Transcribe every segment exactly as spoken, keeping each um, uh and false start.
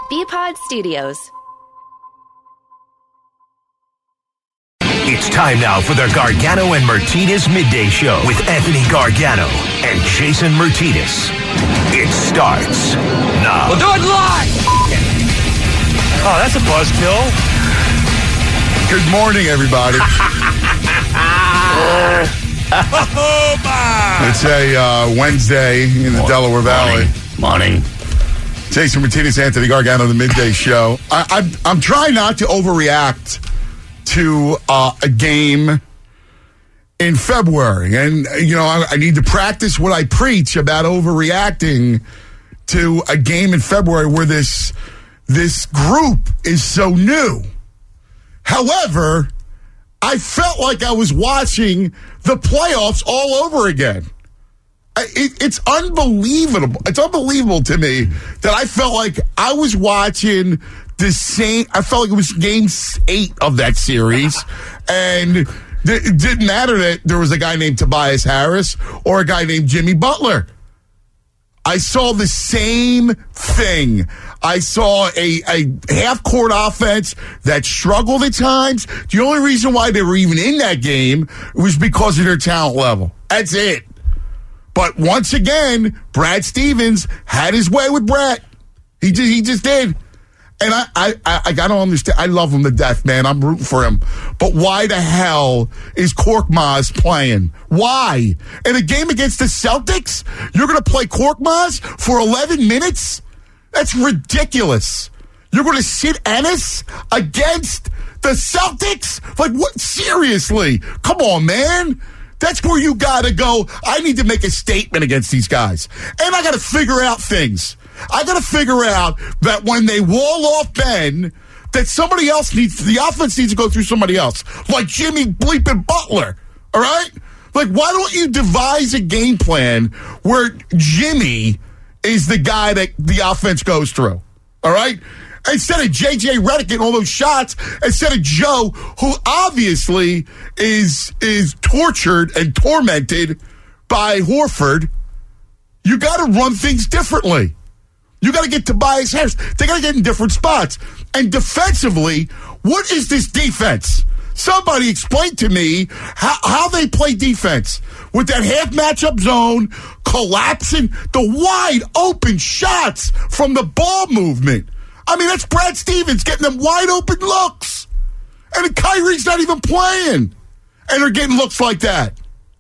B-Pod Studios. It's time now for the Gargano and Martinez Midday Show with Anthony Gargano and Jason Martinez. It starts now. We'll do it live! Oh, that's a buzzkill. Good morning, everybody. Oh, my. It's a uh, Wednesday in the Delaware Valley. Morning. Jason Martinez, Anthony Gargano, the Midday Show. I, I'm, I'm trying not to overreact to uh, a game in February. And, you know, I, I need to practice what I preach about overreacting to a game in February where this, this group is so new. However, I felt like I was watching the playoffs all over again. It, it's unbelievable. It's unbelievable to me that I felt like I was watching the same. I felt like it was game eight of that series, and th- it didn't matter that there was a guy named Tobias Harris or a guy named Jimmy Butler. I saw the same thing. I saw a, a half-court offense that struggled at times. The only reason why they were even in that game was because of their talent level. That's it. But once again, Brad Stevens had his way with Brett. He just, he just did. And I, I, I, I don't understand. I love him to death, man. I'm rooting for him. But why the hell is Korkmaz playing? Why? In a game against the Celtics, you're going to play Korkmaz for eleven minutes? That's ridiculous. You're going to sit Ennis against the Celtics? Like, what? Seriously? Come on, man. That's where you got to go. I need to make a statement against these guys. And I got to figure out things. I got to figure out that when they wall off Ben, that somebody else needs, the offense needs to go through somebody else. Like Jimmy bleeping Butler. All right? Like, why don't you devise a game plan where Jimmy is the guy that the offense goes through? All right? Instead of J J Redick getting all those shots, instead of Joe, who obviously is is tortured and tormented by Horford, you got to run things differently. You got to get Tobias Harris. They got to get in different spots. And defensively, what is this defense? Somebody explain to me how, how they play defense with that half matchup zone, collapsing, the wide open shots from the ball movement. I mean, that's Brad Stevens getting them wide open looks. And Kyrie's not even playing. And they're getting looks like that.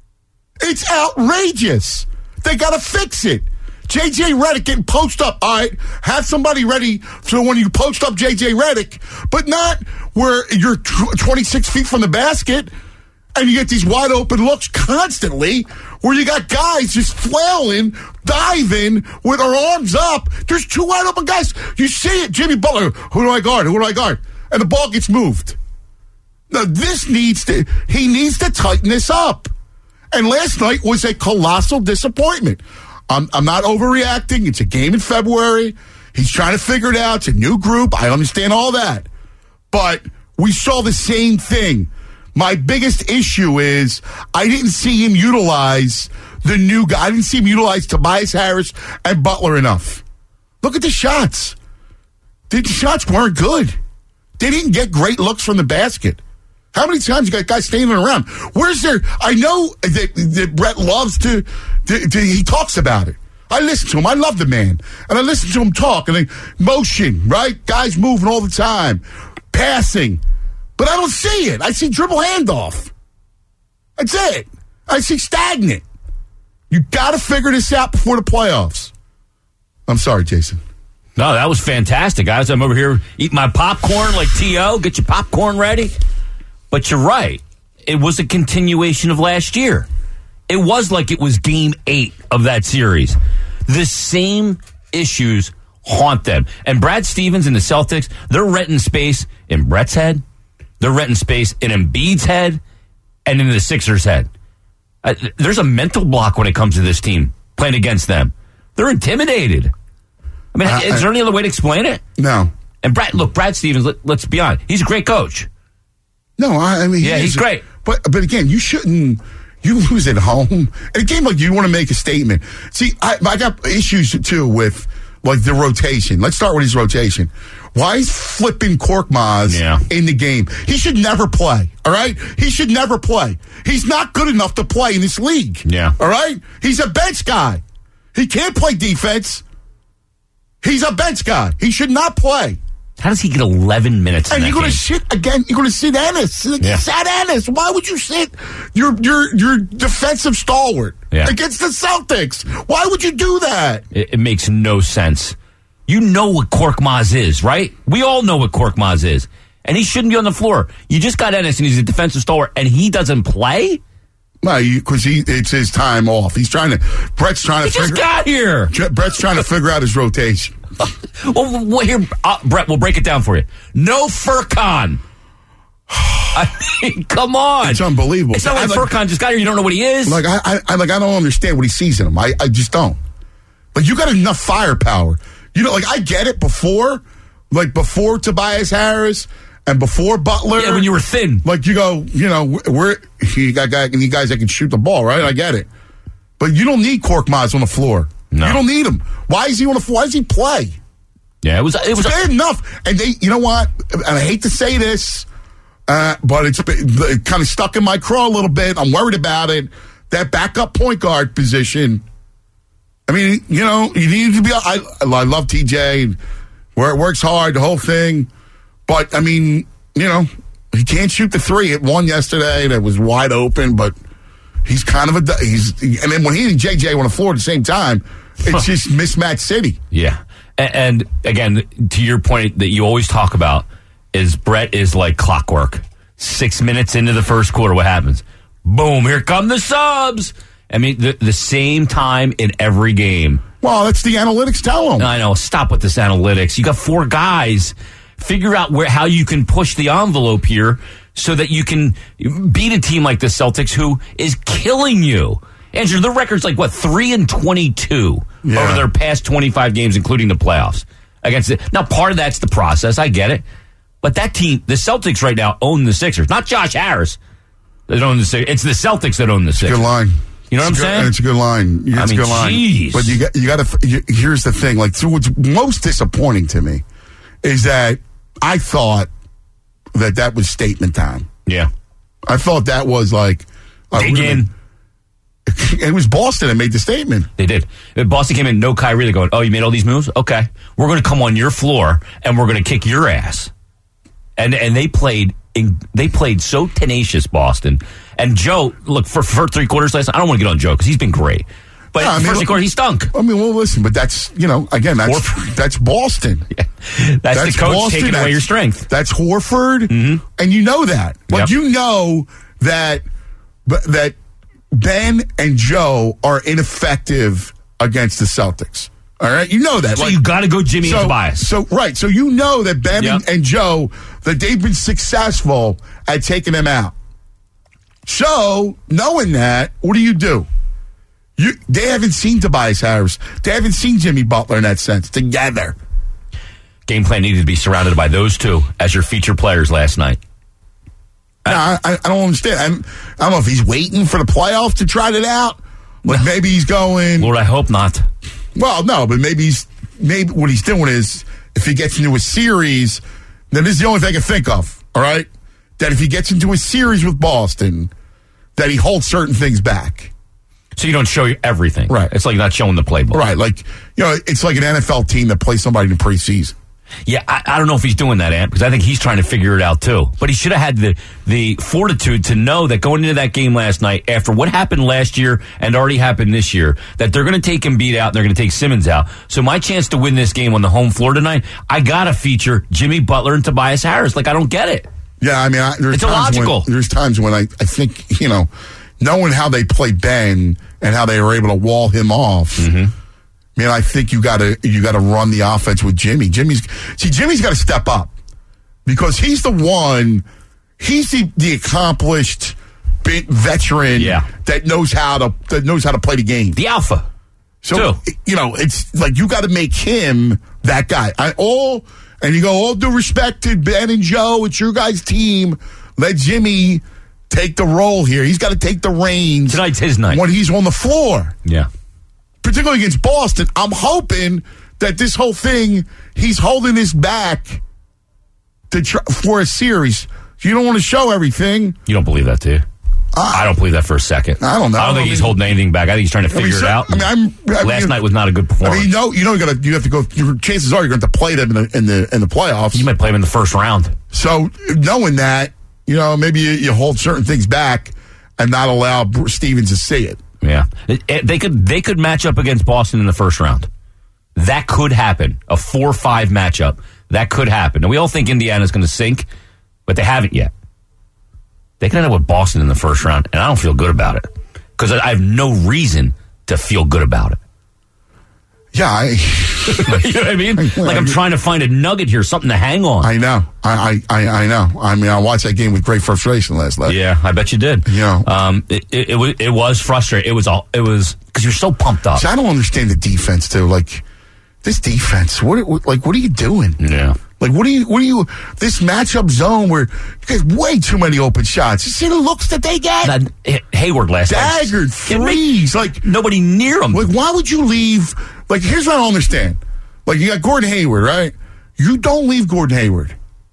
It's outrageous. They got to fix it. J J Redick getting post up. All right, have somebody ready so when you post up J J Redick, but not where you're twenty-six feet from the basket and you get these wide open looks constantly where you got guys just flailing, diving with their arms up. There's two wide open guys. You see it. Jimmy Butler, who do I guard? Who do I guard? And the ball gets moved. Now, this needs to, he needs to tighten this up. And last night was a colossal disappointment. I'm, I'm not overreacting. It's a game in February. He's trying to figure it out. It's a new group. I understand all that. But we saw the same thing. My biggest issue is I didn't see him utilize the new guy. I didn't see him utilize Tobias Harris and Butler enough. Look at the shots. The shots weren't good. They didn't get great looks from the basket. How many times you got guys standing around? Where's their... I know that, that Brett loves to, to, to... He talks about it. I listen to him. I love the man. And I listen to him talk. And they, motion, right? Guys moving all the time. Passing. But I don't see it. I see dribble handoff. That's it. I see stagnant. You got to figure this out before the playoffs. I'm sorry, Jason. No, that was fantastic, guys. I'm over here eating my popcorn like T O Get your popcorn ready. But you're right. It was a continuation of last year. It was like it was game eight of that series. The same issues haunt them. And Brad Stevens and the Celtics, they're renting space in Brett's head. They're renting space in Embiid's head and in the Sixers' head. Uh, there's a mental block when it comes to this team playing against them. They're intimidated. I mean, uh, is there any other way to explain it? No. And Brad, look, Brad Stevens, let, let's be honest, he's a great coach. No, I, I mean, yeah, he's great. But but again, you shouldn't. You lose at home in a game like you want to make a statement. See, I, I got issues too with like the rotation. Let's start with his rotation. Why is flipping Korkmaz yeah. in the game? He should never play, all right? He should never play. He's not good enough to play in this league, yeah. all right? He's a bench guy. He can't play defense. He's a bench guy. He should not play. How does he get eleven minutes? And in you're that going to game? sit again. You're going to sit Ennis. Yeah. Sat Ennis. Why would you sit your your your defensive stalwart yeah. against the Celtics? Why would you do that? It, it makes no sense. You know what Korkmaz is, right? We all know what Korkmaz is, and he shouldn't be on the floor. You just got Ennis, and he's a defensive stalwart, and he doesn't play. No, because he it's his time off. He's trying to. Brett's trying to. He just figure, got here. Brett's trying to figure out his rotation. Well, well, here, uh, Brett, we'll break it down for you. No Furkan. I mean, come on. It's unbelievable. It's not like, like Furkan just got here. You don't know what he is. Like I, I, I, like I don't understand what he sees in him. I, I just don't. Like you got enough firepower. You know, like I get it before, like before Tobias Harris and before Butler. Yeah, when you were thin. Like you go, you know, we're you got guys, you guys that can shoot the ball, right? I get it, but you don't need Korkmaz on the floor. No. You don't need him. Why is he on the floor? Why does he play? Yeah, it was. It was it's bad enough. And they, you know what? And I hate to say this, uh, but it's it kind of stuck in my craw a little bit. I'm worried about it. That backup point guard position. I mean, you know, you need to be. I, I love T J, where it works hard, the whole thing. But I mean, you know, he can't shoot the three. It won yesterday. That was wide open, but he's kind of a. He's and then when he and J J on the floor at the same time, it's just mismatch city. Yeah. And again, to your point that you always talk about is Brett is like clockwork. Six minutes into the first quarter, what happens? Boom, here come the subs. I mean, the, the same time in every game. Well, that's the analytics tell them. I know. Stop with this analytics. You got four guys. Figure out where how you can push the envelope here so that you can beat a team like the Celtics who is killing you. Andrew, their record's like, what, three and twenty-two yeah. over their past twenty-five games, including the playoffs. Against it. Now, part of that's the process. I get it. But that team, the Celtics right now, own the Sixers. Not Josh Harris that own the Sixers. It's the Celtics that own the Sixers. Good line. You know it's what I'm good, saying? It's a good line. It's I mean, a good line. Geez. But you got, you got to, here's the thing. Like, so what's most disappointing to me is that I thought that that was statement time. Yeah. I thought that was like. Dig really, in. It was Boston that made the statement. They did. Boston came in, no Kyrie. They're going, oh, you made all these moves? Okay. We're going to come on your floor, and we're going to kick your ass. And and they played in, they played so tenacious, Boston. And Joe, look, for, for three quarters last night, I don't want to get on Joe because he's been great. But yeah, I mean, first quarter, he stunk. I mean, well, listen, but that's, you know, again, that's Horford. that's Boston. Yeah. That's, that's the coach Boston. taking that's, away your strength. That's Horford. Mm-hmm. And you know that. Like, yep. you know that that Ben and Joe are ineffective against the Celtics. All right? You know that. So like, you got to go Jimmy so, and Tobias. So, right. So you know that Ben yep. and, and Joe, that they've been successful at taking them out. So, knowing that, what do you do? You, they haven't seen Tobias Harris. They haven't seen Jimmy Butler in that sense together. Game plan needed to be surrounded by those two as your featured players last night. No, I, I don't understand. I'm, I don't know if he's waiting for the playoff to try it out. Like maybe he's going. Lord, I hope not. Well, no, but maybe he's maybe what he's doing is if he gets into a series, then this is the only thing I can think of. All right, that if he gets into a series with Boston, that he holds certain things back. So you don't show you everything. Right. It's like not showing the playbook. Right. Like, you know, it's like an N F L team that plays somebody in the preseason. Yeah, I, I don't know if he's doing that, Ant, because I think he's trying to figure it out too. But he should have had the, the fortitude to know that going into that game last night, after what happened last year and already happened this year, that they're going to take Embiid out and they're going to take Simmons out. So my chance to win this game on the home floor tonight, I got to feature Jimmy Butler and Tobias Harris. Like, I don't get it. Yeah, I mean, I, there's it's times illogical. When, there's times when I, I think, you know, knowing how they play Ben and how they were able to wall him off, mm-hmm. I mean, I think you got to you got to run the offense with Jimmy. Jimmy's see, Jimmy's got to step up because he's the one. He's the, the accomplished veteran yeah. that knows how to that knows how to play the game. The alpha. So too. You know, it's like you got to make him that guy. I all and you go all due respect to Ben and Joe. It's your guys' team. Let Jimmy take the role here. He's got to take the reins. Tonight's his night when he's on the floor. Yeah. Particularly against Boston, I'm hoping that this whole thing, he's holding this back to try, for a series. You don't want to show everything. You don't believe that, do you? Uh, I don't believe that for a second. I don't know. I don't think I he's mean, holding anything back. I think he's trying to figure I mean, so, it out. I mean, I'm, I Last mean, night was not a good performance. I mean, you know, you know, you got to, you have to go. Your chances are you're going to play them in the in the in the playoffs. You might play him in the first round. So knowing that, you know, maybe you, you hold certain things back and not allow Stevens to see it. Yeah, it, it, they could they could match up against Boston in the first round. That could happen. A four five matchup. That could happen. And we all think Indiana's going to sink, but they haven't yet. They can end up with Boston in the first round, and I don't feel good about it because I have no reason to feel good about it. Yeah, I, you know what I mean? Like I'm trying to find a nugget here, something to hang on. I know, I, I, I know. I mean, I watched that game with great frustration last night. Yeah, I bet you did. Yeah, um, it, it, it was it was frustrating. It was all it was because you're so pumped up. See, I don't understand the defense too. Like this defense, what, what like what are you doing? Yeah. Like, what do you, what do you, this matchup zone where you get way too many open shots. You see the looks that they get? That, Hayward last night. Staggered threes. Like, nobody near him. Like, why would you leave? Like, here's what I don't understand. Like, you got Gordon Hayward, right? You don't leave Gordon Hayward.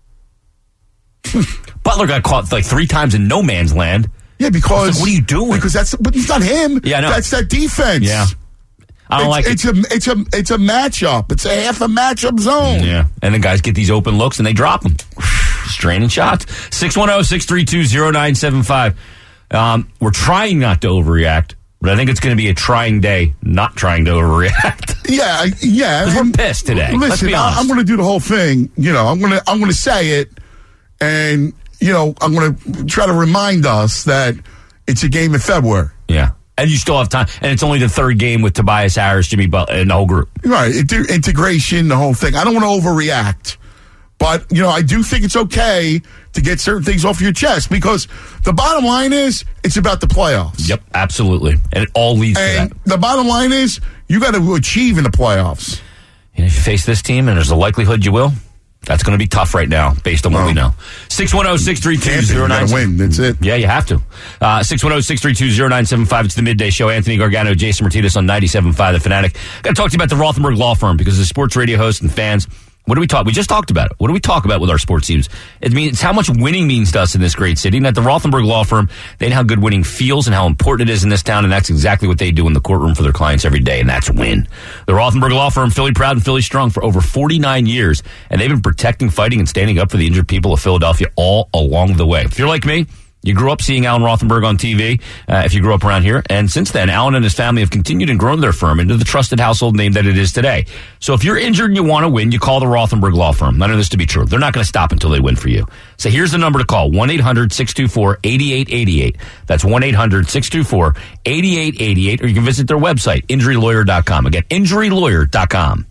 Butler got caught like three times in no man's land. Yeah, because. Like, what are you doing? Because that's, but it's not him. Yeah, I know. That's that defense. Yeah. I don't it's, like it's it. a it's a it's a matchup. It's a half a matchup zone. Yeah, and then guys get these open looks and they drop them. Straining shots. six one zero, six three two, zero nine seven five. Um, we're trying not to overreact, but I think it's going to be a trying day not trying to overreact. Yeah, I- yeah. We're and pissed today. Let's Listen, be I, honest. I'm going to do the whole thing. You know, I'm going to I'm going to say it, and you know, I'm going to try to remind us that it's a game in February. Yeah. And you still have time. And it's only the third game with Tobias Harris, Jimmy Butler, and the whole group. Right. Int- integration, the whole thing. I don't want to overreact. But, you know, I do think it's okay to get certain things off your chest because the bottom line is it's about the playoffs. Yep, absolutely. And it all leads and to that. The bottom line is you got to achieve in the playoffs. And if you face this team, and there's a likelihood you will, that's going to be tough right now, based on what oh. we know. six one zero, six three two, zero nine seven five. You got to win. That's it. Yeah, you have to. Uh, six one zero, six three two, zero nine seven five. It's the Midday Show. Anthony Gargano, Jason Martinez on ninety-seven point five The Fanatic. Got to talk to you about the Rothenberg Law Firm because as sports radio hosts and fans, what do we talk? We just talked about it. What do we talk about with our sports teams? It means it's how much winning means to us in this great city. And at the Rothenberg Law Firm, they know how good winning feels and how important it is in this town. And that's exactly what they do in the courtroom for their clients every day. And that's win. The Rothenberg Law Firm, Philly proud and Philly strong for over forty-nine years. And they've been protecting, fighting, and standing up for the injured people of Philadelphia all along the way. If you're like me, you grew up seeing Alan Rothenberg on T V, uh, if you grew up around here. And since then, Alan and his family have continued and grown their firm into the trusted household name that it is today. So if you're injured and you want to win, you call the Rothenberg Law Firm. I know this to be true. They're not going to stop until they win for you. So here's the number to call, one eight hundred, six two four, eight eight eight eight. That's one eight hundred, six two four, eight eight eight eight. Or you can visit their website, injury lawyer dot com. Again, injury lawyer dot com.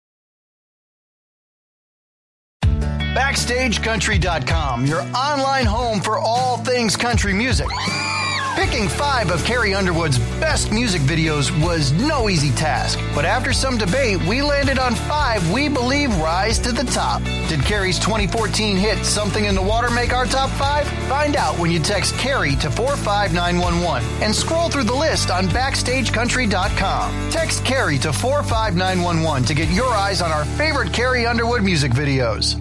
Backstage Country dot com, your online home for all things country music. Picking five of Carrie Underwood's best music videos was no easy task, but after some debate, we landed on five we believe rise to the top. Did Carrie's twenty fourteen hit Something in the Water make our top five? Find out when you text Carrie to four five nine one one and scroll through the list on Backstage Country dot com. Text Carrie to four five nine one one to get your eyes on our favorite Carrie Underwood music videos.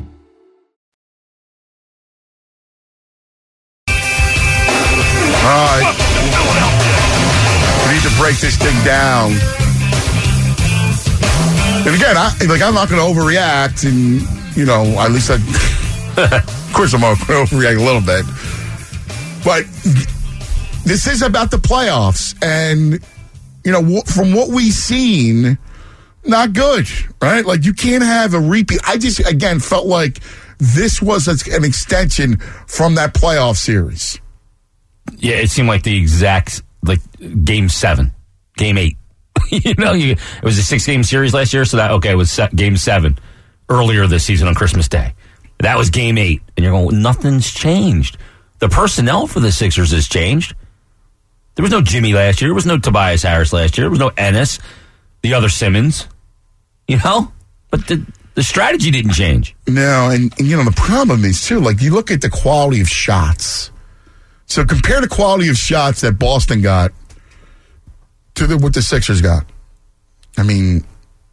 All right. We need to break this thing down. And again, I, like I'm not going to overreact, and you know, at least I. Of course, I'm going to overreact a little bit, but this is about the playoffs, and you know, from what we've seen, not good, right? Like you can't have a repeat. I just again felt like this was an extension from that playoff series. Yeah, it seemed like the exact, like, game seven, game eight. you know, you, it was a six-game series last year, so that, okay, it was se- game seven earlier this season on Christmas Day. That was game eight. And you're going, nothing's changed. The personnel for the Sixers has changed. There was no Jimmy last year. There was no Tobias Harris last year. There was no Ennis, the other Simmons, you know? But the, the strategy didn't change. No, and, and, you know, the problem is, too, like, you look at the quality of shots. So compare the quality of shots that Boston got to the, what the Sixers got. I mean,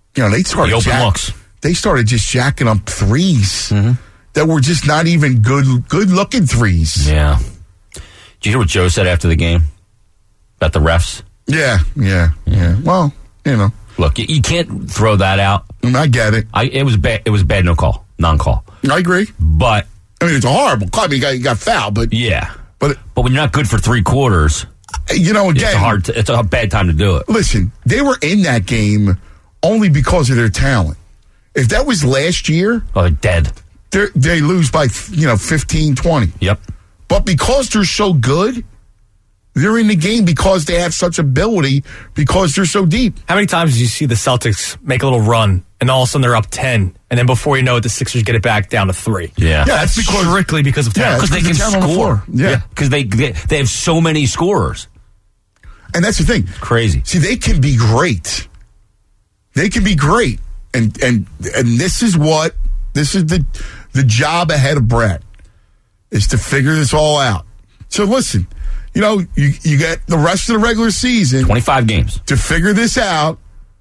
you know, they started the open jack- looks. They started just jacking up threes Mm-hmm. that were just not even good, good-looking threes. Yeah. Did you hear what Joe said after the game about the refs? Yeah, yeah, yeah. Well, you know, Look, you, you can't throw that out. I get it. I it was bad. It was bad. No call, non-call. I agree. But I mean, it's a horrible call. I mean, you got, you got fouled, but yeah, but but when you're not good for three quarters, you know, again, it's a hard. T- it's a bad time to do it. Listen, they were in that game only because of their talent. If that was last year, Oh, they're dead. they're, they lose by, you know, fifteen, twenty. Yep. But because they're so good, they're in the game because they have such ability, because they're so deep. How many times do you see the Celtics make a little run, and all of a sudden they're up ten, and then before you know it, the Sixers get it back down to three? Yeah. Yeah, that's because Strictly because of Yeah, talent. Because they can Because the talent on the score. floor. Yeah. Because they, they they have so many scorers. And that's the thing. Crazy. See, they can be great. They can be great. And and and this is what this is the the job ahead of Brett is to figure this all out. So listen, you know, you you get the rest of the regular season twenty-five games to figure this out,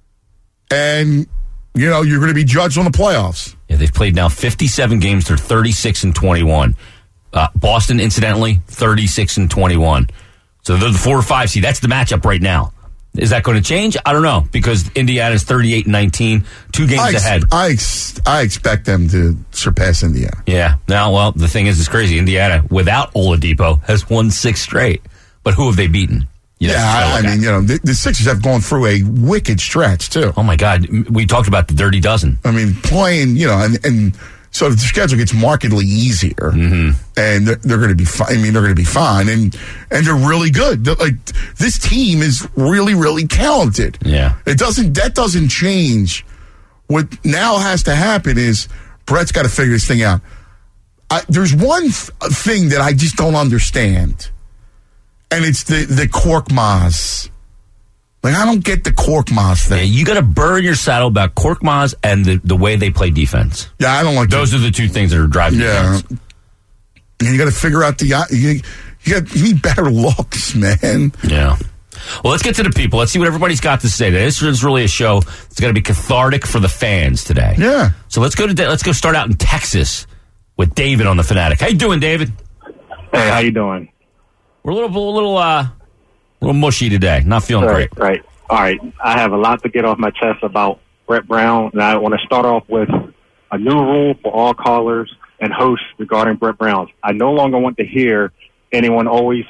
and you know, you're going to be judged on the playoffs. Yeah, they've played now fifty-seven games. They're thirty-six and twenty-one. Uh, Boston, incidentally, thirty-six and twenty-one. So they're the four or five seed. That's the matchup right now. Is that going to change? I don't know, because Indiana's thirty-eight and nineteen, two games I ex- ahead. I ex- I expect them to surpass Indiana. Yeah. Now, well, the thing is, it's crazy. Indiana, without Oladipo, has won six straight. But who have they beaten? You know, Yeah, I, I mean, you know, the, the Sixers have gone through a wicked stretch too. Oh my God, we talked about the dirty dozen. I mean, playing, you know, and, and so the schedule gets markedly easier, Mm-hmm. and they're, they're going to be fine. I mean, they're going to be fine, and and they're really good. They're like, this team is really, really talented. Yeah. It doesn't that doesn't change. What now has to happen is Brett's got to figure this thing out. I, there's one th- thing that I just don't understand, and it's the the Korkmaz. Like, I don't get the Korkmaz Yeah, thing. you got to burn your saddle about Korkmaz and the, the way they play defense. Yeah, I don't like Those the, are the two things that are driving Yeah. me nuts. And you got to figure out the you, you, got, you need better looks, man. Yeah. Well, let's get to the people. Let's see what everybody's got to say today. This is really a show that's going to be cathartic for the fans today. Yeah. So let's go to let's go start out in Texas with David on the Fanatic. How you doing, David? Hey, how you doing? We're a little a little uh a little mushy today. Not feeling Right, great. right. All right. I have a lot to get off my chest about Brett Brown, and I want to start off with a new rule for all callers and hosts regarding Brett Brown. I no longer want to hear anyone always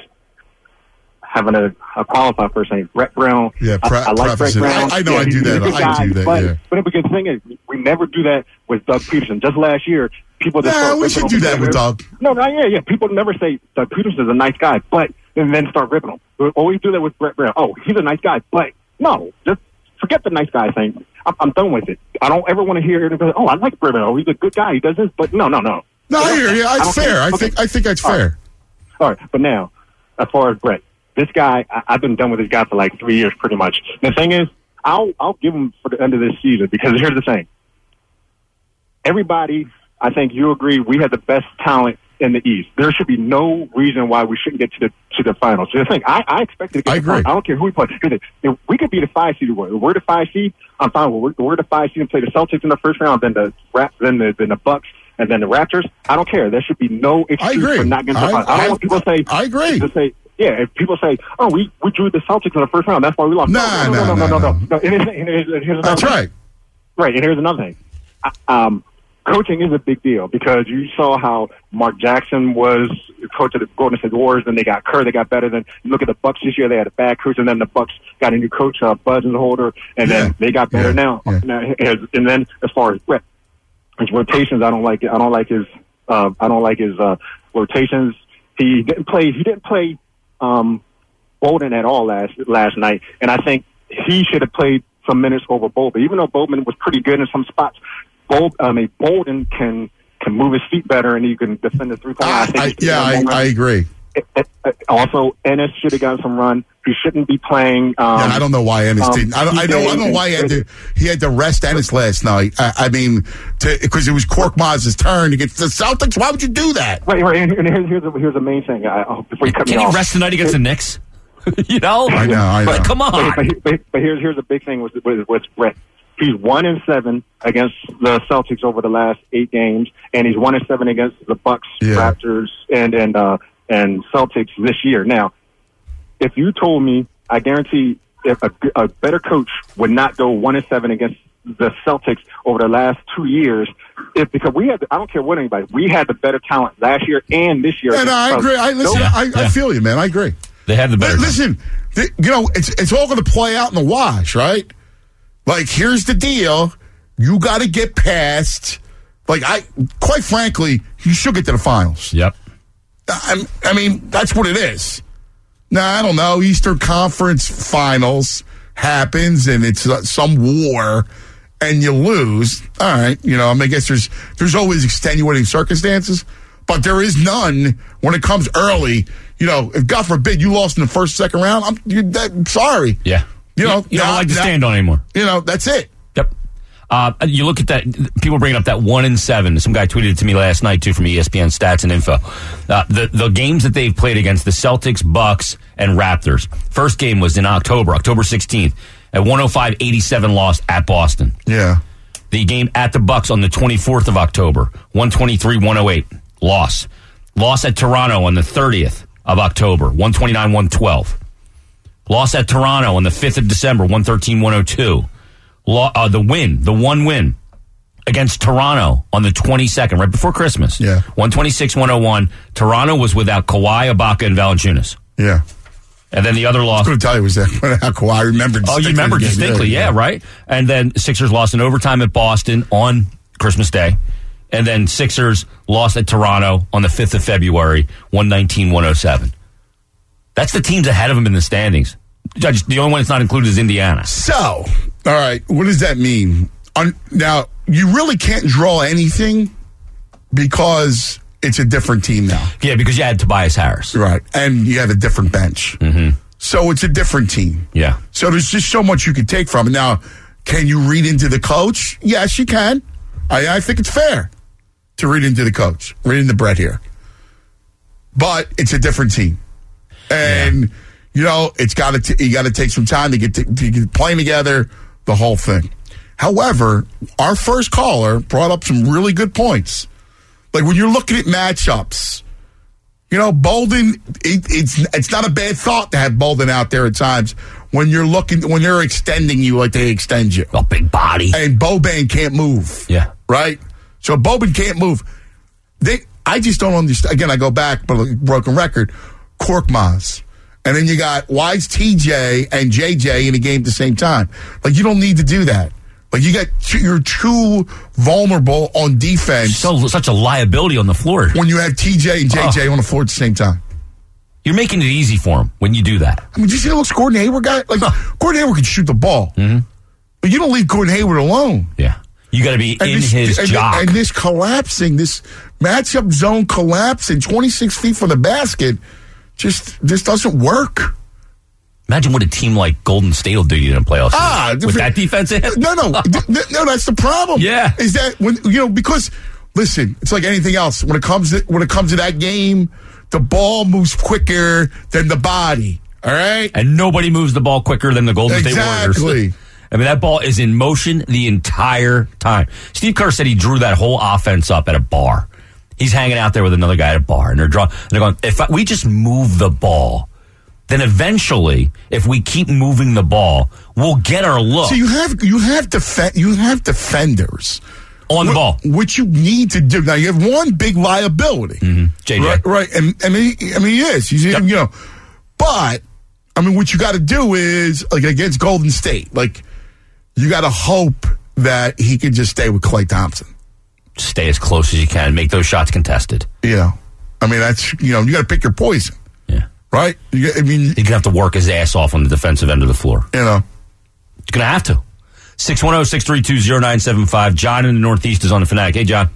having a, a qualified person saying Brett Brown. Yeah, pre- I, I like Brett preface it. Brown. I- I know Yeah, I do he's a that. good I guy, do that, But, yeah. but the good thing is, we never do that with Doug Peterson. Just last year, people just Nah, start we ripping should on do that him. with Doug. No, no, yeah, yeah. People never say Doug Peterson's a nice guy, but and then start ripping him. We always do that with Brett Brown. Oh, he's a nice guy, but no, just forget the nice guy thing. I'm, I'm done with it. I don't ever want to hear anybody. Oh, I like Brett Brown. Oh, he's a good guy. He does this, but no, no, no. No, I hear you. I That's don't fair. care. I Okay. think I think that's All right. fair. All right, but now, as far as Brett, this guy, I, I've been done with this guy for like three years, pretty much. The thing is, I'll I'll give him for the end of this season because here's the thing. Everybody, I think you agree, we have the best talent in the East. There should be no reason why we shouldn't get to the to the finals. The thing, I, I expect to get I to the agree. finals. I don't care who we play. Here's the thing. If we could be the five seed. We're, we're the five seed. I'm fine. We're, we're the five seed and play the Celtics in the first round, then the Rap, then the then the Bucks, and then the Raptors. I don't care. There should be no I excuse agree. for not getting to the I- finals. I don't I- want people to say. I agree. To say, yeah, if people say, "Oh, we, we drew the Celtics in the first round, that's why we lost." Nah, no, no, nah, no, no, no, nah, no, no. And here's, and here's, and here's another That's thing. right. Right, and here's another thing. I- Um, coaching is a big deal because you saw how Mark Jackson was coach of the Golden State Warriors, then they got Kerr, they got better. Then you look at the Bucks this year; they had a bad coach, and then the Bucks got a new coach, uh, Budenholzer, and Yeah. then they got better Yeah. now. Yeah. now as- and then as far as Brett, his rotations, I don't like it. I don't like his. Uh, I don't like his uh, rotations. He didn't play. He didn't play um, Bolden at all last last night, and I think he should have played some minutes over Bolden. Even though Bolden was pretty good in some spots, Bold, I mean Bolden can can move his feet better, and he can defend the three point line. I, I, yeah, I, I agree. Also, Ennis should have gotten some run. He shouldn't be playing. Um, Yeah, I don't know why Ennis um, didn't. I don't. I don't. I don't know why he had to. He had to rest Ennis last night. I, I mean, because it was Korkmaz's turn against the Celtics. Why would you do that? Right, right. And here's here's the, here's the main thing. I, oh, before you cut Can me he off, rest tonight against the Knicks? You know? I know, I know. Like, come on. But, but, but here's here's the big thing with with, with Brett. He's one and seven against the Celtics over the last eight games, and he's one and seven against the Bucks, yeah. Raptors, and and uh, and Celtics this year. Now, if you told me, I guarantee, if a, a better coach would not go one and seven against the Celtics over the last two years, if because we had, I don't care what anybody, we had the better talent last year and this year. And I agree. I listen. Yeah. I, I feel you, man. I agree. They had the better. But listen, the, you know, it's it's all going to play out in the wash, right? Like, here's the deal: you got to get past. Like, I, quite frankly, you should get to the finals. Yep. I, I mean, that's what it is. Now, I don't know. Eastern Conference Finals happens, and it's uh, some war, and you lose. All right, you know. I mean, I guess there's there's always extenuating circumstances, but there is none when it comes early. You know, if God forbid you lost in the first, second round, I'm you're that, sorry. Yeah. You know, you, you don't now, like to now, stand on anymore. You know, that's it. Yep. Uh, you look at that. People bringing up that one and seven. Some guy tweeted it to me last night too from E S P N Stats and Info. Uh, the the games that they've played against the Celtics, Bucks, and Raptors. First game was in October, October sixteenth, at one oh five eighty-seven loss at Boston. Yeah. The game at the Bucks on the twenty-fourth of October, one twenty-three one oh eight loss. Loss at Toronto on the thirtieth of October, one twenty-nine one twelve. Loss at Toronto on the fifth of December, one thirteen one oh two. Law, uh, the win, the one win against Toronto on the twenty-second, right before Christmas. Yeah. one twenty-six one oh one. Toronto was without Kawhi, Ibaka, and Valanciunas. Yeah. And then the other loss. I was going to tell you was that how Kawhi I remembered. Oh, you remember distinctly, yeah, yeah, right? And then Sixers lost in overtime at Boston on Christmas Day. And then Sixers lost at Toronto on the fifth of February, one nineteen one oh seven. That's the teams ahead of them in the standings. Judge, the only one that's not included is Indiana. So, all right, what does that mean? On, now, you really can't draw anything because it's a different team now. Yeah, because you had Tobias Harris. Right, and you have a different bench. Mm-hmm. So it's a different team. Yeah. So there's just so much you can take from it. Now, can you read into the coach? Yes, you can. I, I think it's fair to read into the coach. Read into Brett here. But it's a different team. And... Yeah. You know, it's got to you got to take some time to get to, to get playing together, the whole thing. However, our first caller brought up some really good points. Like when you're looking at matchups, you know, Bolden, it, it's it's not a bad thought to have Bolden out there at times when you're looking when they're extending you like they extend you. A big body, and Boban can't move. Yeah, right. So Boban can't move. They, I just don't understand. Again, I go back, but a broken record. Korkmaz. And then you got Wise T J and J J in the game at the same time. Like, you don't need to do that. Like, you got, you're too vulnerable on defense. So, such a liability on the floor. When you have T J and J J oh. on the floor at the same time. You're making it easy for him when you do that. I mean, did you see the little Gordon Hayward guy? Like, huh. Gordon Hayward can shoot the ball. Mm-hmm. But you don't leave Gordon Hayward alone. Yeah. You got to be and in this, his and, jock. And this collapsing, this matchup zone collapsing twenty-six feet from the basket, just, this doesn't work. Imagine what a team like Golden State will do you in a playoff ah, with that defense in. No, no, no. That's the problem. Yeah, is that when you know because listen, it's like anything else. When it comes to when it comes to that game, the ball moves quicker than the body. All right, and nobody moves the ball quicker than the Golden exactly. State Warriors. I mean, that ball is in motion the entire time. Steve Kerr said he drew that whole offense up at a bar. He's hanging out there with another guy at a bar, and they're drawing. And they're going, if we just move the ball, then eventually, if we keep moving the ball, we'll get our look. So you have you have def- you have defenders on the wh- ball, which you need to do. Now you have one big liability, mm-hmm. J J, right? Right, and I mean, I mean, he is. He's yep. you know, but I mean, what you got to do is like against Golden State, like you got to hope that he can just stay with Klay Thompson, stay as close as you can, make those shots contested. You know, I mean, that's you know, you got to pick your poison. Right? You, I mean, he's going to have to work his ass off on the defensive end of the floor. You know. He's going to have to. six one zero, six three two, zero nine seven five. John in the Northeast is on the Fanatic. Hey, John.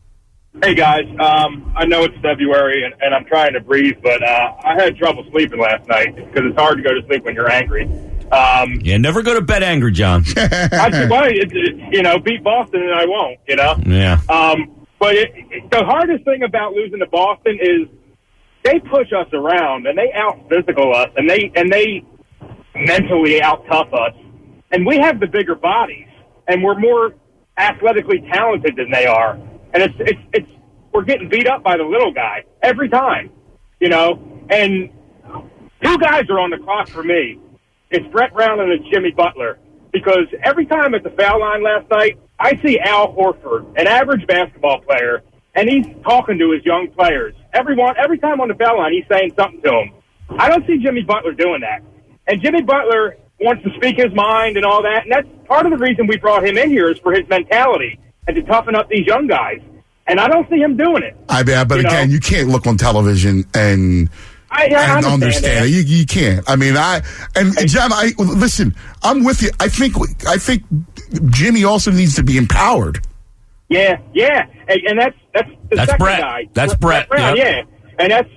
Hey, guys. Um, I know it's February, and, and I'm trying to breathe, but uh, I had trouble sleeping last night because it's hard to go to sleep when you're angry. Um, yeah, never go to bed angry, John. I said, well, it, it, you know, beat Boston and I won't, you know? Yeah. Um, but it, it, the hardest thing about losing to Boston is they push us around, and they out-physical us, and they and they mentally out-tough us. And we have the bigger bodies. and we're more athletically talented than they are. And it's it's it's we're getting beat up by the little guy every time, you know. And two guys are on the clock for me. It's Brett Brown and it's Jimmy Butler. Because every time at the foul line last night, I see Al Horford, an average basketball player, and he's talking to his young players. Everyone, every time on the foul line, he's saying something to them. I don't see Jimmy Butler doing that. And Jimmy Butler wants to speak his mind and all that, and that's part of the reason we brought him in here is for his mentality and to toughen up these young guys. And I don't see him doing it. I bet, but you again, know? you can't look on television and I, yeah, I and understand, understand it. You, you can't. I mean, I and John, I listen. I'm with you. I think I think Jimmy also needs to be empowered. Yeah, yeah, and, and that's that's the That's second Brett. guy. That's Brett. Brown, Yep. Yeah, and that's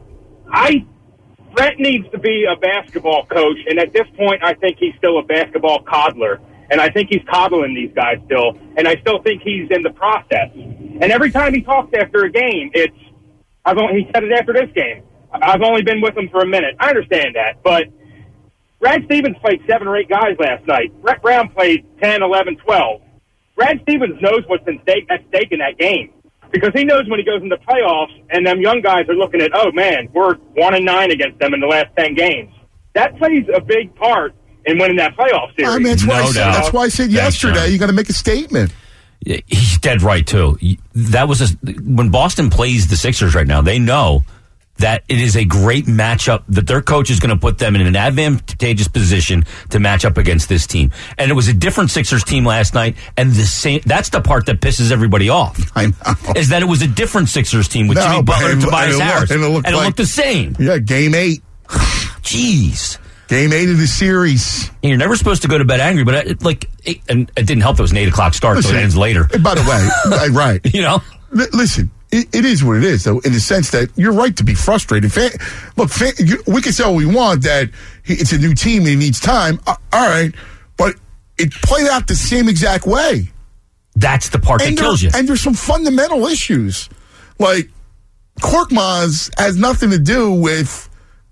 I. Brett needs to be a basketball coach, and at this point, I think he's still a basketball coddler, and I think he's coddling these guys still, and I still think he's in the process. And every time he talks after a game, it's I've only, he said it after this game. I've only been with him for a minute. I understand that, but Brad Stevens played seven or eight guys last night. Brett Brown played ten, eleven, twelve. Brad Stevens knows what's in stake, at stake in that game because he knows when he goes into playoffs and them young guys are looking at, oh, man, we're one and nine against them in the last ten games. That plays a big part in winning that playoff series. I mean, that's, No why, I said, doubt. that's why I said Thanks, yesterday John. you got to make a statement. Yeah, he's dead right, too. That was a, when Boston plays the Sixers right now, they know that it is a great matchup, that their coach is going to put them in an advantageous position to match up against this team. And it was a different Sixers team last night, and the same. That's the part that pisses everybody off. I know. Is that it was a different Sixers team with No, Jimmy but Butler and it- Tobias and it looked- Harris. and it looked like- the same. Yeah, game eight. Jeez. Game eight of the series. And you're never supposed to go to bed angry, but it, like, it, and it didn't help that it was an eight o'clock start, so Listen, it ends later. and by the way, right, right. You know? L- listen, it, it is what it is, though, in the sense that you're right to be frustrated. Fan, look, fan, you, we can say all we want that he, it's a new team and he needs time. Uh, all right, but it played out the same exact way. That's the part And that there- kills you. And there's some fundamental issues. Like, Korkmaz has nothing to do with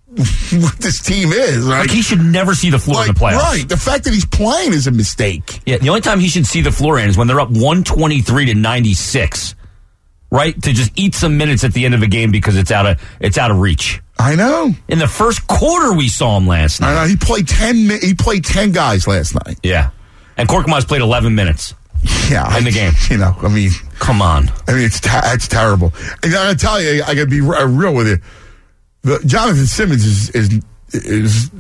what this team is, right? Like, he should never see the floor Like, in the playoffs. right. The fact that he's playing is a mistake. Yeah, the only time he should see the floor in is when they're up one twenty-three to ninety-six. Right? To just eat some minutes at the end of a game because it's out of it's out of reach. I know. In the first quarter we saw him last night. I know. He played ten. mi- He played ten guys last night. Yeah. And Korkmaz played eleven minutes. Yeah, In the game. You know, I mean, Come on. I mean, it's ta- it's terrible. And I gotta tell you, I gotta be r- real with you. The, Jonathan Simmons is is is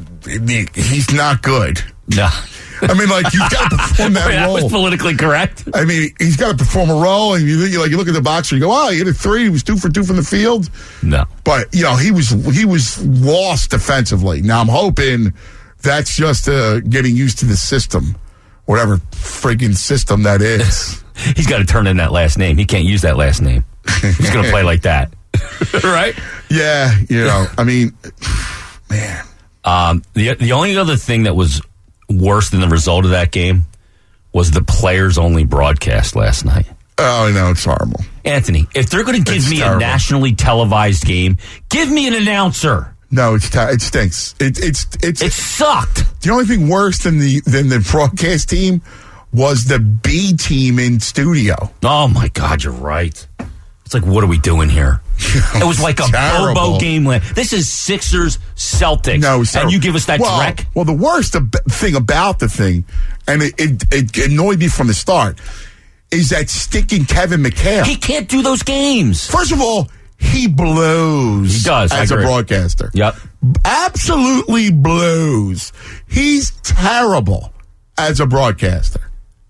he's not good. No. I mean, like, you've got to perform that that was role. politically correct. I mean, he's got to perform a role, and you, you like you look at the boxer, you go, "Oh, he hit a three. He was two for two from the field." No. But you know, he was he was lost defensively. Now I'm hoping that's just uh, getting used to the system, whatever freaking system that is. He's got to turn in that last name. He can't use that last name. He's going to play like that. Right? Yeah, you know, I mean, man. Um, the the only other thing that was worse than the result of that game was the players only broadcast last night. Oh, I know, it's horrible. Anthony, if they're going to give It's me terrible. a nationally televised game, give me an announcer. No, it's ter- it stinks. It, it's it's It sucked. the only thing worse than the than the broadcast team was the B team in studio. Oh my God, you're right. It's like, what are we doing here? It was like a Terrible. Bobo game. Land. This is Sixers Celtics. No, it's and terrible. you give us that well, dreck? Well, the worst ab- thing about the thing, and it, it, it annoyed me from the start, is that sticking Kevin McHale. He can't do those games. First of all, he blows. He does, I as a agree. broadcaster. Yep. Absolutely blows. He's terrible as a broadcaster.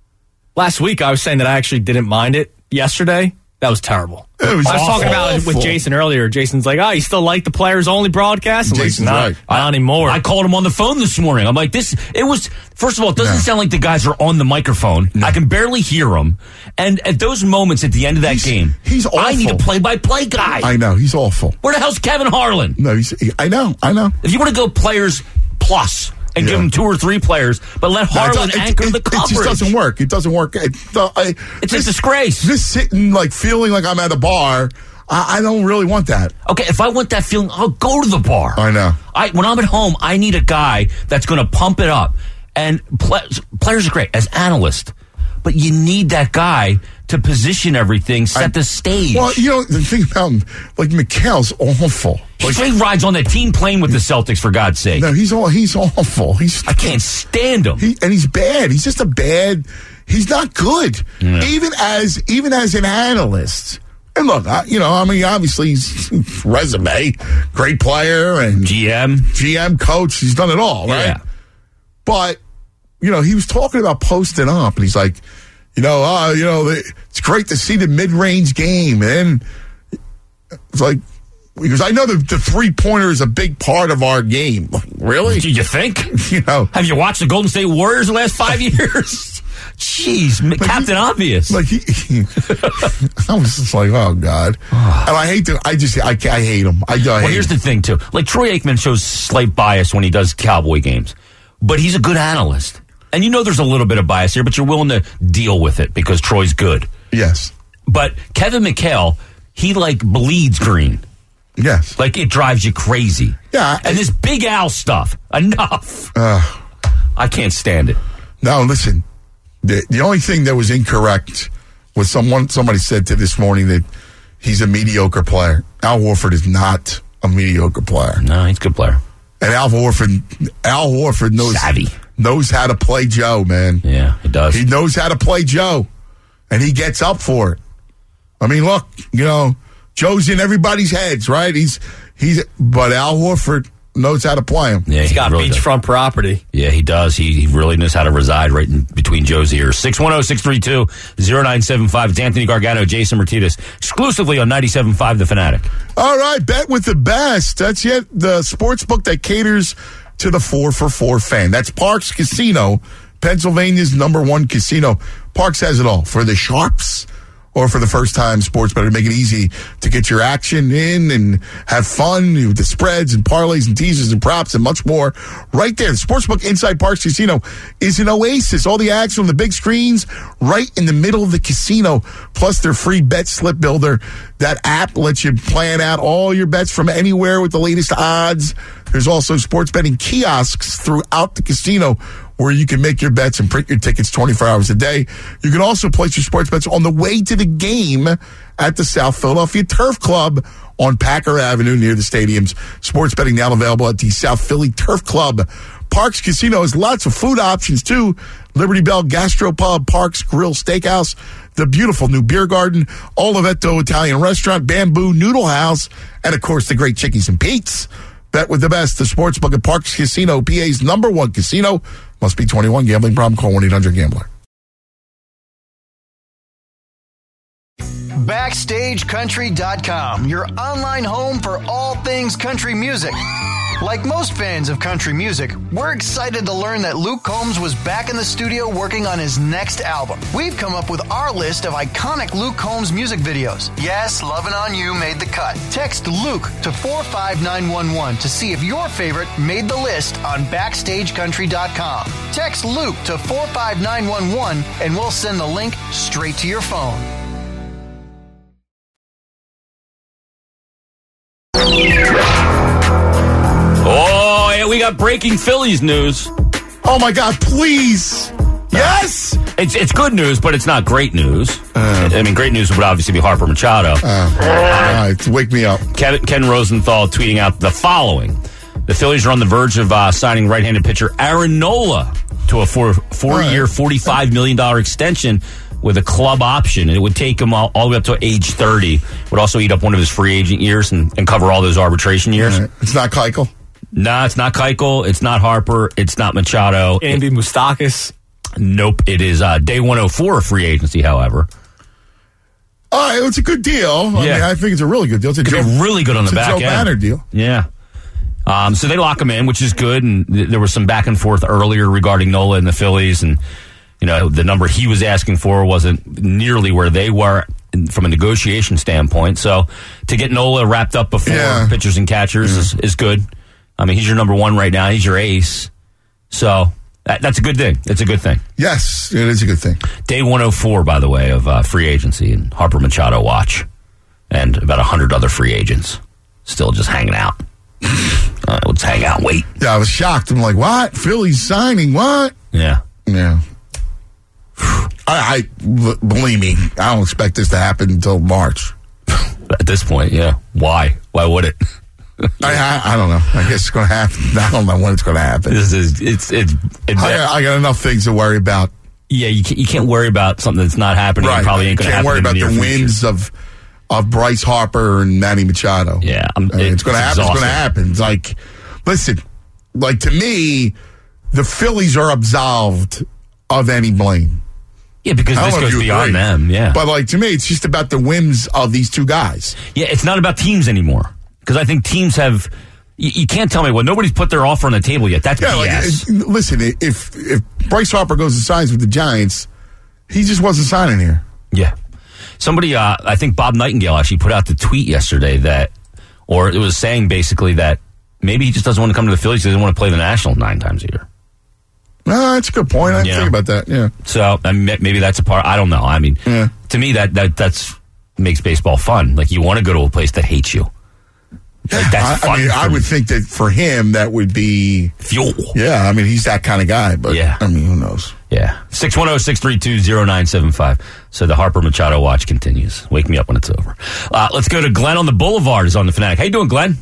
Last week, I was saying that I actually didn't mind it. Yesterday, that was terrible. It was I was talking about it with awful. Jason earlier. Jason's like, oh, you still like the players only broadcast? I'm like, Jason's not, right. not anymore. I called him on the phone this morning. I'm like, this, it was, first of all, it doesn't No. sound like the guys are on the microphone. I can barely hear them. And at those moments at the end of that He's- game, he's I need a awful. play-by-play guy. I know, he's awful. Where the hell's Kevin Harlan? No, he's, I know, I know. If you want to go players plus and Yeah. give them two or three players, but let No, it Harlan do- it- anchor it- the coverage. It just doesn't work. It doesn't work. It, uh, I, It's this, a disgrace. This sitting, like, feeling like I'm at a bar, I, I don't really want that. Okay, if I want that feeling, I'll go to the bar. I know. I when I'm at home, I need a guy that's going to pump it up. And pl- players are great as analysts, but you need that guy to position everything, set I, the stage. Well, you know, the thing about him, like, Mikhail's awful. Like, he rides on that team plane with the Celtics, for God's sake. No, he's all he's awful. He's I can't stand him. He, and he's bad. He's just a bad. He's not good. Yeah. Even as even as an analyst. And look, I, you know, I mean, obviously, he's resume, great player, and G M, G M, coach. He's done it all, right? Yeah. But you know, he was talking about posting up, and he's like, you know, uh, you know, it's great to see the mid-range game, and it's like. Because I know the, the three-pointer is a big part of our game. Really? Do you think? You know. Have you watched the Golden State Warriors the last five years? Jeez, like Captain he, Obvious. Like he, he, I was just like, oh, God. And I hate to, I just, I, I hate him. I, I well, hate here's him. the thing, too. Like, Troy Aikman shows slight bias when he does Cowboy games. But he's a good analyst. And you know there's a little bit of bias here, but you're willing to deal with it because Troy's good. Yes. But Kevin McHale, he, like, bleeds green. Yes. Like, it drives you crazy. Yeah. And this Big Al stuff, enough. Uh, I can't stand it. No, listen. The, the only thing that was incorrect was someone somebody said to this morning that he's a mediocre player. Al Horford is not a mediocre player. No, he's a good player. And Al Horford, Al Horford knows, Savvy. knows how to play Joe, man. Yeah, he does. He knows how to play Joe. And he gets up for it. I mean, look, you know, Joe's in everybody's heads, right? He's he's, but Al Horford knows how to play him. Yeah, he's he got really beachfront property. Yeah, he does. He, he really knows how to reside right in between Joe's ears. six one zero, six three two, zero nine seven five. It's Anthony Gargano, Jason Martinez, exclusively on ninety-seven point five The Fanatic. All right, bet with the best. That's yet the sports book that caters to the four for four fan. That's Parks Casino, Pennsylvania's number one casino. Parks has it all for the sharps. Or for the first time sports better, make it easy to get your action in and have fun with the spreads and parlays and teasers and props and much more. Right there, the Sportsbook inside Parks Casino is an oasis. All the action on the big screens right in the middle of the casino. Plus their free bet slip builder. That app lets you plan out all your bets from anywhere with the latest odds. There's also sports betting kiosks throughout the casino where you can make your bets and print your tickets twenty-four hours a day. You can also place your sports bets on the way to the game at the South Philadelphia Turf Club on Packer Avenue near the stadiums. Sports betting now available at the South Philly Turf Club. Parks Casino has lots of food options, too. Liberty Bell Gastropub, Parks Grill Steakhouse, the beautiful new beer garden, Oliveto Italian Restaurant, Bamboo Noodle House, and, of course, the great Chickies and Pete's. Bet with the best, the Sportsbook at Parks Casino, P A's number one casino. Must be twenty-one. Gambling problem? Call one eight hundred gambler. Backstage Country dot com, your online home for all things country music. Like most fans of country music, we're excited to learn that Luke Combs was back in the studio working on his next album. We've come up with our list of iconic Luke Combs music videos. Yes, Lovin' On You made the cut. Text Luke to four five nine one one to see if your favorite made the list on Backstage Country dot com. Text Luke to four five nine one one and we'll send the link straight to your phone. Oh, yeah, we got breaking Phillies news. Oh, my God, please. Yes. It's it's good news, but it's not great news. Uh, I mean, great news would obviously be Harper Machado. Uh, all right, wake me up. Ken, Ken Rosenthal tweeting out the following. The Phillies are on the verge of uh, signing right-handed pitcher Aaron Nola to a four, four-year, forty-five million dollars extension with a club option. And it would take him all, all the way up to age thirty. Would also eat up one of his free agent years and, and cover all those arbitration years. Right. It's not Keuchel? No, nah, it's not Keuchel. It's not Harper. It's not Machado. Andy it, Moustakis. Nope. It is uh, day one oh four of free agency, however. All right, it's a good deal. I yeah. mean, I think it's a really good deal. It's a Could Joe, be really good on the it's back a Joe end. Banner deal. Yeah. Um, so they lock him in, which is good. And th- there was some back and forth earlier regarding Nola and the Phillies. And, you know, the number he was asking for wasn't nearly where they were in, from a negotiation standpoint. So to get Nola wrapped up before yeah. pitchers and catchers yeah. is, is good. I mean, he's your number one right now. He's your ace. So that, that's a good thing. It's a good thing. Yes, it is a good thing. Day one oh four, by the way, of uh, free agency and Harper Machado watch. And about one hundred other free agents still just hanging out. uh, let's hang out and wait. Yeah, I was shocked. I'm like, what? Philly's signing what? Yeah. Yeah. I, I believe me, I don't expect this to happen until March. At this point, yeah. Why? Why would it? I, I, I don't know. I guess it's going to happen. I don't know when it's going to happen. This is it's it's. it's I, I got enough things to worry about. Yeah, you can't, you can't worry about something that's not happening. Right. And probably ain't going to happen. Can't worry in about the, the future. wins of of Bryce Harper and Manny Machado. Yeah, I'm, I mean, it, it's going to happen. It's going to happen. It's like, listen, like to me, the Phillies are absolved of any blame. Yeah, because I don't this know if goes you beyond agree. them. Yeah, But like to me, it's just about the whims of these two guys. yeah, it's not about teams anymore. Because I think teams have. You, you can't tell me, well, nobody's put their offer on the table yet. That's Yeah, B S. like, it- listen, if if Bryce Harper goes and signs with the Giants, he just wasn't signing here. Yeah. Somebody, uh, I think Bob Nightingale actually put out the tweet yesterday that, or it was saying basically that maybe he just doesn't want to come to the Phillies. He doesn't want to play the Nationals nine times a year. No, that's a good point. I didn't Yeah. think about that. Yeah. So I mean, maybe that's a part. I don't know. I mean, Yeah. to me, that, that that's makes baseball fun. Like you want to go to a place that hates you. Like, that's I, fun. I mean, I for would think that for him, that would be fuel. Yeah, I mean, he's that kind of guy. But Yeah. I mean, who knows? Yeah. six one zero, six three two, zero nine seven five. So the Harper Machado watch continues. Wake me up when it's over. Uh, let's go to Glenn on the Boulevard is on the Fanatic. How you doing, Glenn?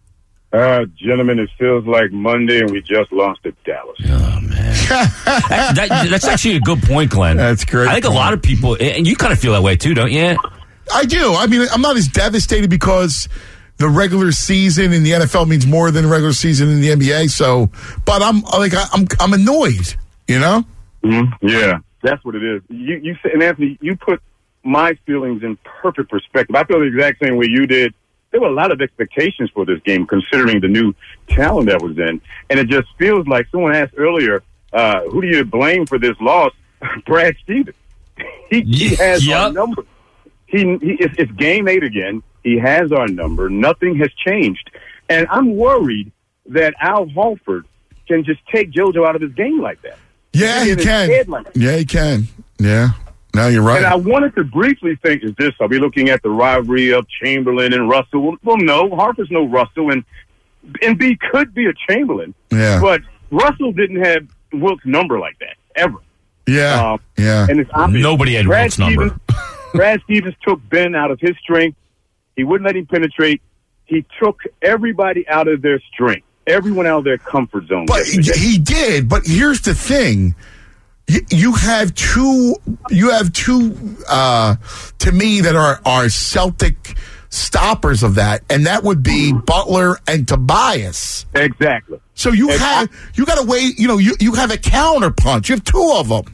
Uh, gentlemen, it feels like Monday and we just lost to Dallas. Oh, man. that, that, that's actually a good point, Glenn. That's great I think point. a lot of people, and you kind of feel that way too, don't you? I do. I mean, I'm not as devastated because the regular season in the N F L means more than the regular season in the N B A. So, but I'm like, I'm I'm annoyed. You know? Mm-hmm. Yeah, that's what it is. You, you said, and Anthony, you put my feelings in perfect perspective. I feel the exact same way you did. There were a lot of expectations for this game, considering the new talent that was in, and it just feels like someone asked earlier, uh, "Who do you blame for this loss?" Brad Stevens. He, he has Yep. our number. He, he it's, it's game eight again. He has our number. Nothing has changed, and I'm worried that Al Horford can just take JoJo out of his game like that. Yeah, he In his can. head like that. Yeah, he can. Yeah. No, you're right. And I wanted to briefly think, is this, are we looking at the rivalry of Chamberlain and Russell? Well, well no, Harper's no Russell, and Embiid could be a Chamberlain. Yeah. But Russell didn't have Wilt's number like that, ever. yeah. Um, yeah. And it's obvious. Nobody had Brad Wilt's number. Stevens, Brad Stevens took Ben out of his strength. He wouldn't let him penetrate. He took everybody out of their strength, everyone out of their comfort zone. But he, he did. But here's the thing: you, you have two. You have two. Uh, to me, that are are Celtic stoppers of that, and that would be Butler and Tobias. Exactly. So you And have I- you got to wait. You know, you you have a counter punch. You have two of them.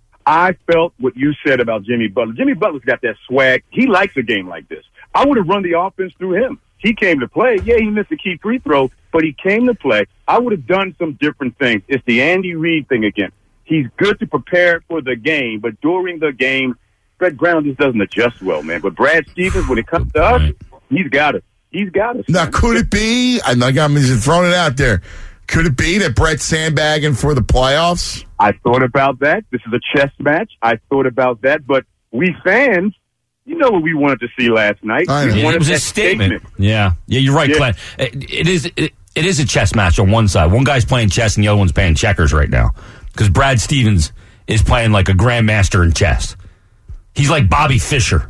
I felt what you said about Jimmy Butler. Jimmy Butler's got that swag. He likes a game like this. I would have run the offense through him. He came to play. Yeah, he missed a key free throw, but he came to play. I would have done some different things. It's the Andy Reid thing again. He's good to prepare for the game, but during the game, Brett Brown just doesn't adjust well, man. But Brad Stevens, when it comes to us, he's got us. He's got us. Now, man. could it be? I like I'm just throwing it out there. Could it be that Brett's sandbagging for the playoffs? I thought about that. This is a chess match. I thought about that, but we fans, you know what we wanted to see last night. I know. We Yeah, wanted it was that a statement. Yeah, yeah, you're right, Yeah. Glenn. It, it is it, it is a chess match on one side. One guy's playing chess and the other one's playing checkers right now because Brad Stevens is playing like a grandmaster in chess. He's like Bobby Fischer,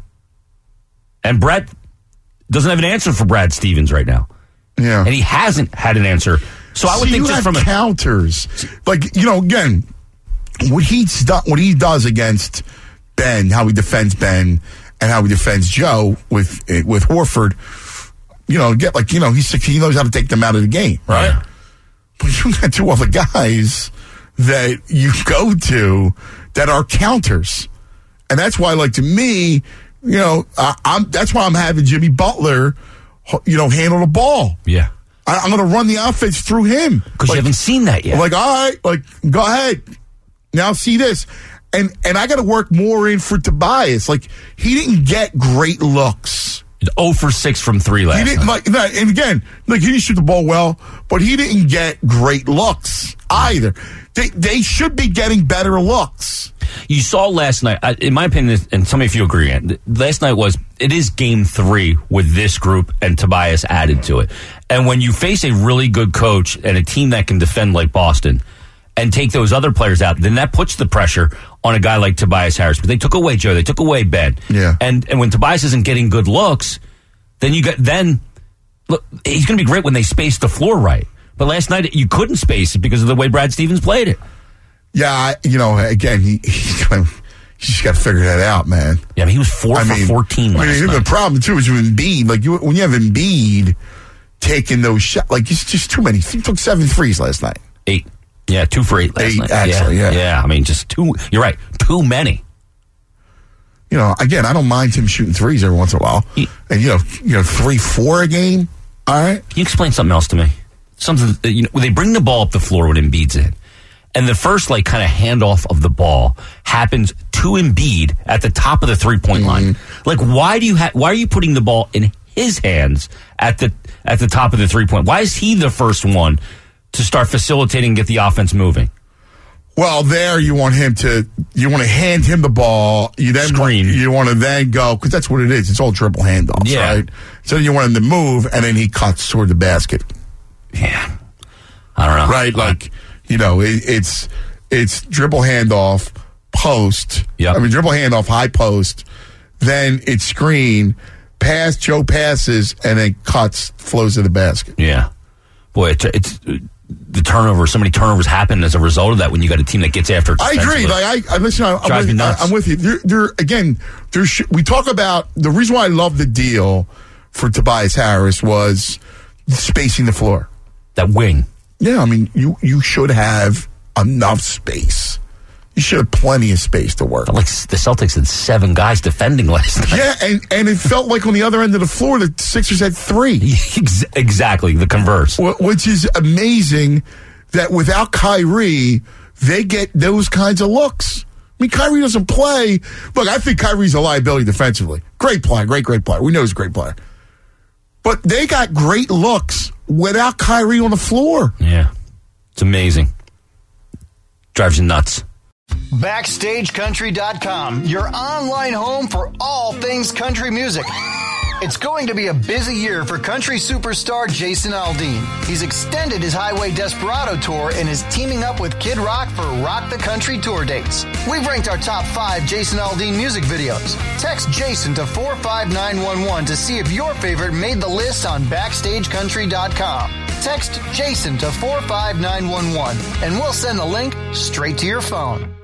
and Brett doesn't have an answer for Brad Stevens right now, Yeah. and he hasn't had an answer. So I would See, think you just have from a counters, like you know, again, what he's done, what he does against Ben, how he defends Ben, and how he defends Joe with with Horford. You know, get like you know, he's he knows how to take them out of the game, right? Yeah. But you got two other guys that you go to that are counters, and that's why, like to me, you know, I, I'm that's why I'm having Jimmy Butler, you know, handle the ball. yeah, I, I'm going to run the offense through him because like, you haven't seen that yet. I'm like, all right, like go ahead. Now see this, and and I got to work more in for Tobias. Like he didn't get great looks. oh for six from three last He didn't night. like, no, and again, like he didn't shoot the ball well, but he didn't get great looks either. They they should be getting better looks. You saw last night, I- in my opinion, and some of you agree, Ant, last night was, it is game three with this group and Tobias added to it. And when you face a really good coach and a team that can defend like Boston and take those other players out, then that puts the pressure on a guy like Tobias Harris. But they took away Joe. They took away Ben. Yeah. And and when Tobias isn't getting good looks, then you got then look. He's going to be great when they space the floor right. But last night you couldn't space it because of the way Brad Stevens played it. Yeah, I, you know, again, he he's going to. You just got to figure that out, man. Yeah, I mean, he was four I for mean, fourteen last I mean, night. The problem, too, is with Embiid. Like, you, when you have Embiid taking those shots, like, it's just too many. He took seven threes last night. Eight. Yeah, two for eight last eight, night. actually, yeah. yeah. Yeah, I mean, just two. You're right. Too many. You know, again, I don't mind him shooting threes every once in a while. He, and, you know, you know, three, four a game. All right. Can you explain something else to me? Something, that, you know, they bring the ball up the floor when Embiid's in. And the first, like, kind of handoff of the ball happens to Embiid at the top of the three-point mm-hmm. line. Like, why do you ha- why are you putting the ball in his hands at the at the top of the three-point? Why is he the first one to start facilitating and get the offense moving? Well, there you want him to you want to hand him the ball. You then Screen. Want, you want to then go because that's what it is. It's all triple handoffs, Yeah. right? So you want him to move, and then he cuts toward the basket. Yeah, I don't know. Right, like. You know, it, it's it's dribble handoff, post. Yep. I mean, dribble handoff, high post. Then it's screen, pass, Joe passes, and then cuts, flows to the basket. Yeah. Boy, it's, it's the turnover. So many turnovers happen as a result of that when you got a team that gets after it. I agree. Like, I, I listen. I, I'm, Drives me with, nuts. I, I'm with you. There, there again. There, sh- we talk about the reason why I love the deal for Tobias Harris was spacing the floor. That wing. Yeah, I mean, you, you should have enough space. You should have plenty of space to work. Like the Celtics had seven guys defending last night. Yeah, and, and it felt like on the other end of the floor, the Sixers had three. Exactly, the converse. Which is amazing that without Kyrie, they get those kinds of looks. I mean, Kyrie doesn't play. Look, I think Kyrie's a liability defensively. Great player, great, great player. We know he's a great player. But they got great looks without Kyrie on the floor. Yeah. It's amazing. Drives you nuts. Backstage Country dot com, your online home for all things country music. It's going to be a busy year for country superstar Jason Aldean. He's extended his Highway Desperado tour and is teaming up with Kid Rock for Rock the Country tour dates. We've ranked our top five Jason Aldean music videos. Text Jason to four five nine one one to see if your favorite made the list on Backstage Country dot com. Text Jason to four five nine one one and we'll send the link straight to your phone.